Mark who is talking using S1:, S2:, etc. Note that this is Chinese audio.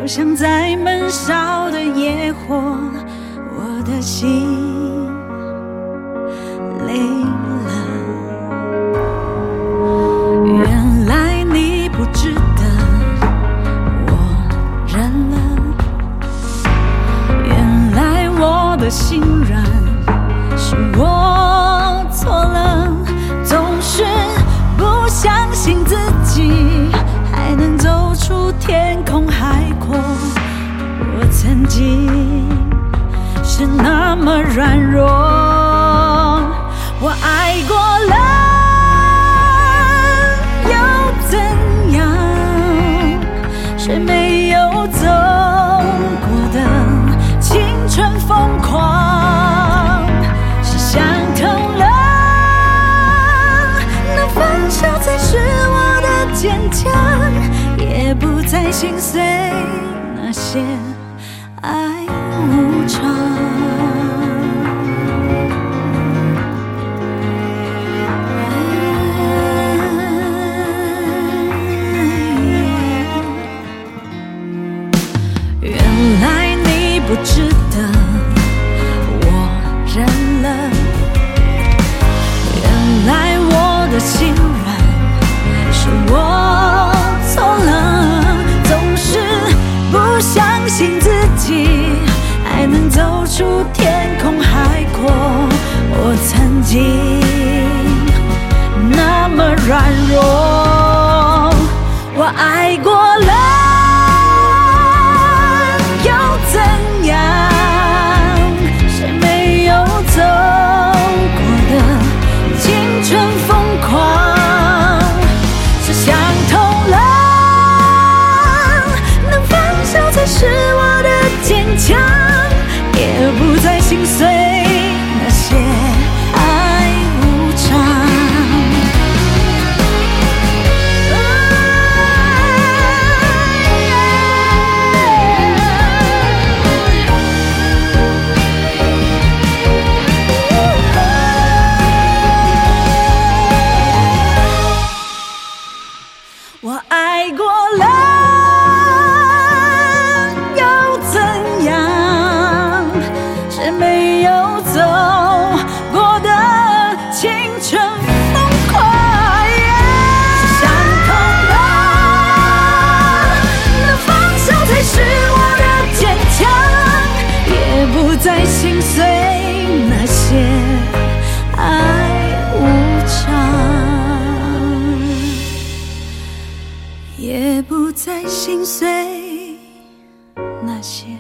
S1: 就像在闷烧的野火，我的心累了。原来你不值得我忍了，原来我的心软是我错了，总是不相信自己还能走出天空海阔。我曾经是那么软弱，我爱过了又怎样？谁没有走过的青春疯狂，是想通了，那分手才是我的坚强，也不再心碎那些爱无常。原来你不值得我忍了，原来我的心软是我错了，总是不相信自己还能走出天空海阔。我曾经那么软弱，我爱过了又怎样？谁没有走过的青春疯狂，是想通了，能放手才是我的坚强，也不再心碎那些爱无常。我爱过了又怎样？谁没有走过的青春疯狂，是想通了，那放手才是我的坚强，也不再心碎那些爱无常，也不再心碎那些